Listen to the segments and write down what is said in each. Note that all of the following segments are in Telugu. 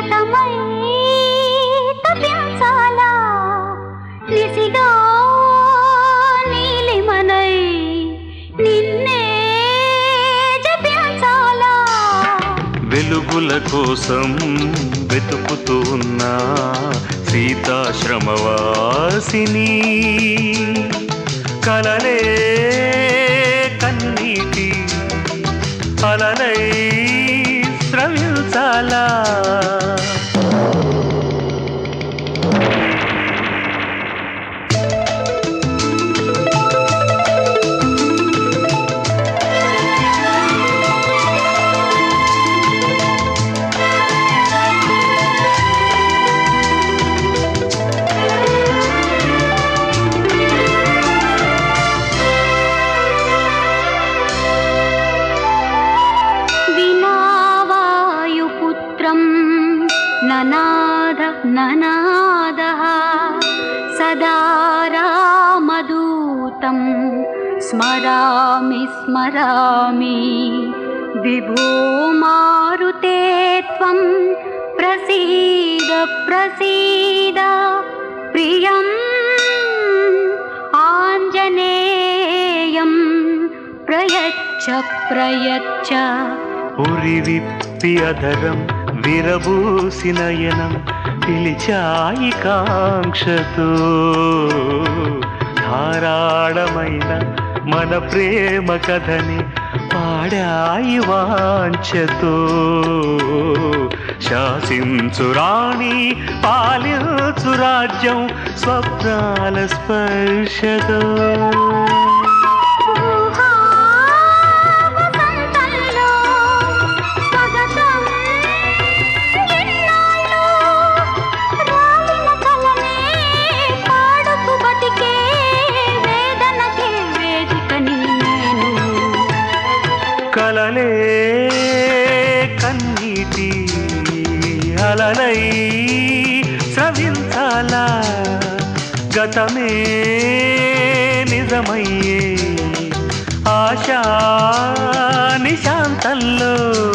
గతమై తపించాలా నిసిగా నీలిమనై నిన్నే జపించాలా వెలుగుల కోసం వెతుకుతూ ఉన్న సీతాశ్రమవాసిని కలలే కన్నీటి అలలై స్రవించాలా ననాద ననాదః సదా రామదూతం స్మరామి స్మరామి విభో మారుతే త్వం ప్రసీద ప్రసీద ప్రియం ఆంజనేయం ప్రయచ్చ ప్రయచ్చ ఉరి విప్పి అధరం విరబూసి నయనం పిలిచాయి కాంక్షతో ధారాళమైన మన ప్రేమ కథని పాడాయి వాంఛతో శాసించు రాణి పాలించు రాజ్యం స్వప్నాల స్పర్శతో కలలే కన్నీటి అలలై స్రవించాలా గతమే నిజమయ్యే ఆశా నిశాంతంలో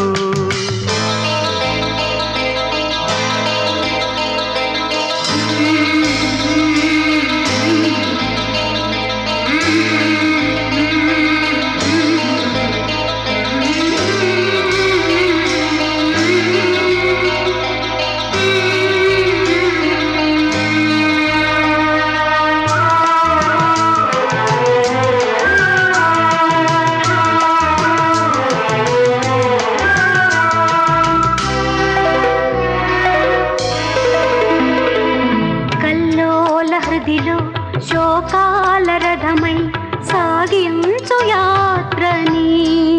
శోకాల రథమై సాగించు యాత్రని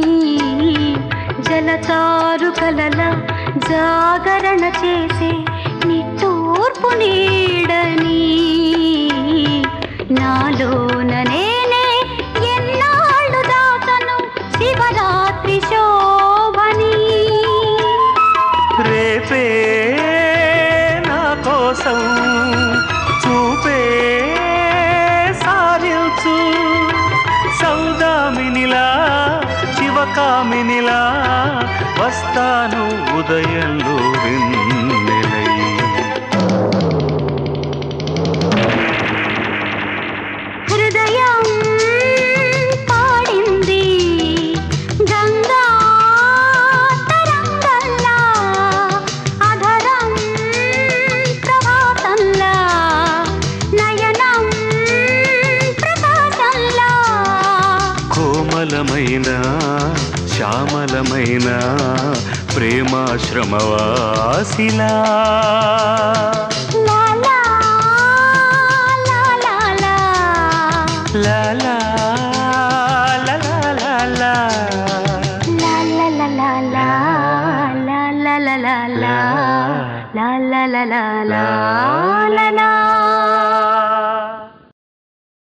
జలతారు కలల జాగరణ చేసే నిట్టూర్పు నీడని నాలోన నేనే ఎన్నాళ్ళు దాతను శివరాత్రి శోభని రేపే నా కోసం చూపే సారించు సౌదామినిలా శివకామినిలా వస్తాను ఉదయంలో వెన్నెలై హృదయం పాడింది గంగా తరంగల్లా అధరం ప్రభాతంలా నయనం ప్రకాశంలా కోమలమైన శ్యామలమైన ప్రేమాశ్రమవాసిలా లాలా లాలా లాలా లాలా la la la la la la la la la la la